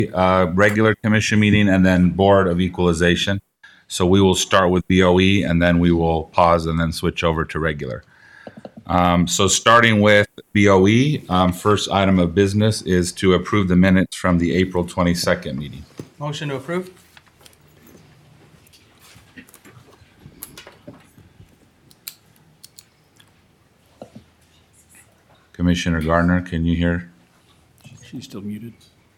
regular commission meeting and then Board of Equalization. So we will start with BOE and then we will pause and then switch over to regular. So starting with BOE, first item of business is to approve the minutes from the April 22nd meeting. Motion to approve? Commissioner Gardner, can you hear? She's still muted.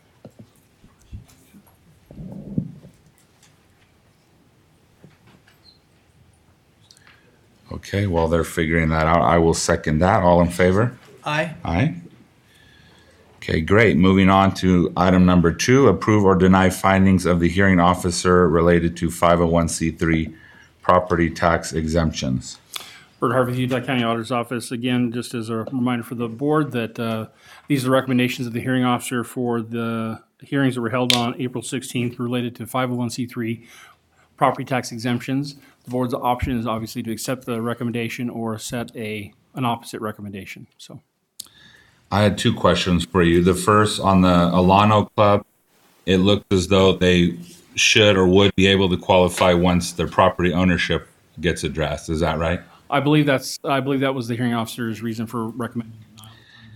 Okay, while they're figuring that out, I will second that. All in favor? Aye. Aye. Okay, great. Moving on to item number 2, approve or deny findings of the hearing officer related to 501c3 property tax exemptions. Bert Harvey, Utah County Auditor's Office. Again, just as a reminder for the board that these are recommendations of the hearing officer for the hearings that were held on April 16th related to 501c3 property tax exemptions. The board's option is obviously to accept the recommendation or set an opposite recommendation. So, I had 2 questions for you. The first, on the Alano Club, it looked as though they should or would be able to qualify once their property ownership gets addressed. Is that right? I believe that was the hearing officer's reason for recommending denial.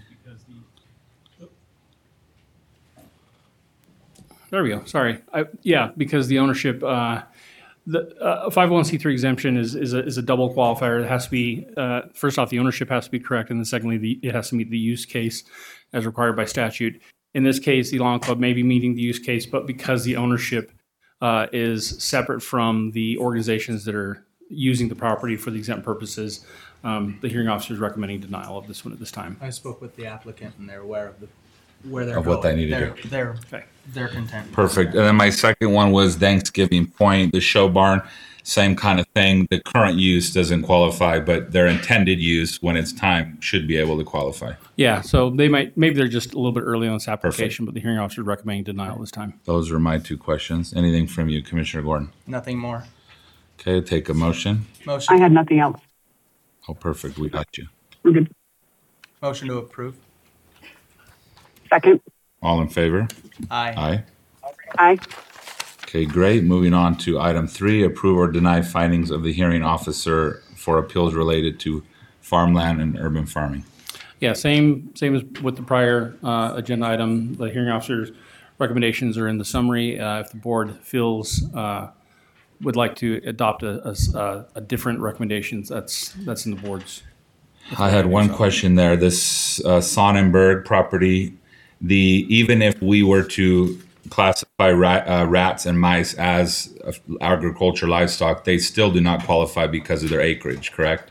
There we go. Sorry. Because the ownership, the 501c3 exemption is a double qualifier. It has to be, first off, the ownership has to be correct, and then secondly, it has to meet the use case as required by statute. In this case, the Lawn Club may be meeting the use case, but because the ownership is separate from the organizations that are using the property for the exempt purposes, the hearing officer is recommending denial of this one at this time. I spoke with the applicant and they're aware of where they're Of going. what they need to do. They're content. Perfect. And then my second one was Thanksgiving Point, the show barn, same kind of thing. The current use doesn't qualify, but their intended use when it's time should be able to qualify. Yeah, so maybe they're just a little bit early on this application, but the hearing officer is recommending denial this time. Those are my 2 questions. Anything from you, Commissioner Gordon? Nothing more. Okay, take a motion. Motion. I had nothing else. Oh, perfect. We got you. We're good. Motion to approve? Second. All in favor? Aye. Aye. Aye. Okay, great. Moving on to item 3, approve or deny findings of the hearing officer for appeals related to farmland and urban farming. Yeah, same as with the prior agenda item. The hearing officer's recommendations are in the summary. If the board feels would like to adopt a different recommendations, that's in the board's. I had one question there. This Sonnenberg property, even if we were to classify rats and mice as agriculture livestock, they still do not qualify because of their acreage, correct?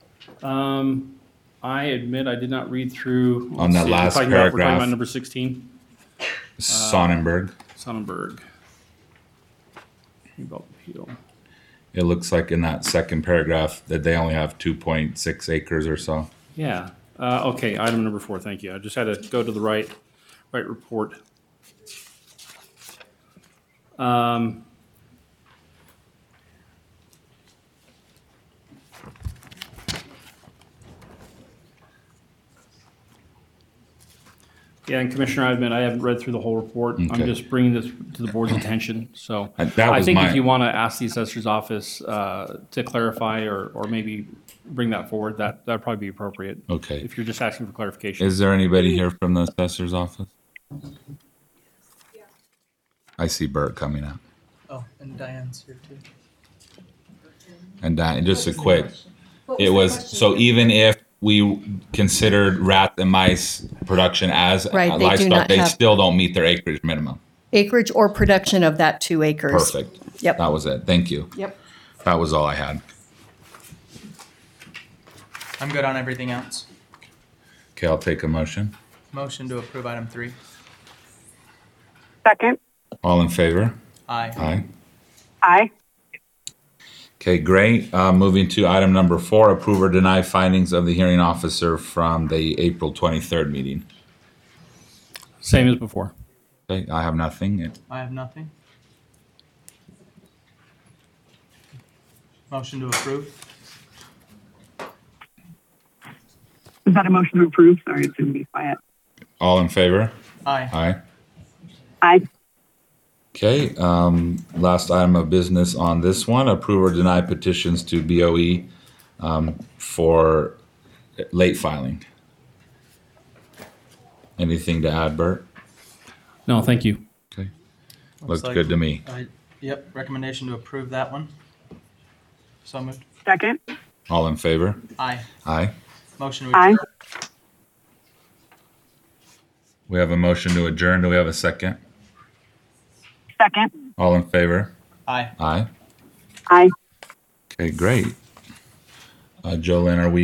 I admit I did not read through. On that last we're paragraph. talking about number 16. Sonnenberg. Sonnenberg. About appeal. It looks like in that second paragraph that they only have 2.6 acres or so. Yeah. Okay. Item number 4. Thank you. I just had to go to the right report. Yeah, and Commissioner, I admit I haven't read through the whole report. Okay. I'm just bringing this to the board's attention. So That I was think my- if you want to ask the assessor's office to clarify or maybe bring that forward, that'd probably be appropriate. Okay. If you're just asking for clarification. Is there anybody here from the assessor's office? I see Bert coming out. Oh, and Diane's here too. And just a quick, it was, so even if we considered rat and mice production as Right, they do livestock, not they have- still don't meet their acreage minimum. Acreage or production of that 2 acres. Perfect. Yep. That was it. Thank you. Yep. That was all I had. I'm good on everything else. Okay, I'll take a motion. Motion to approve item 3. Second. All in favor? Aye. Aye. Aye. Okay, great. Moving to item number 4, approve or deny findings of the hearing officer from the April 23rd meeting. Same as before. Okay, I have nothing. I have nothing. Motion to approve? Is that a motion to approve? Sorry, it's going to be quiet. All in favor? Aye. Aye. Aye. Okay, last item of business on this one, approve or deny petitions to BOE for late filing. Anything to add, Bert? No, thank you. Okay, Looks looked like- good to me. Yep, recommendation to approve that one. So moved. Second. All in favor? Aye. Aye. Motion to Aye. adjourn. We have a motion to adjourn. Do we have a second? Second. All in favor? Aye. Aye. Aye. Okay, great. Jolene, are we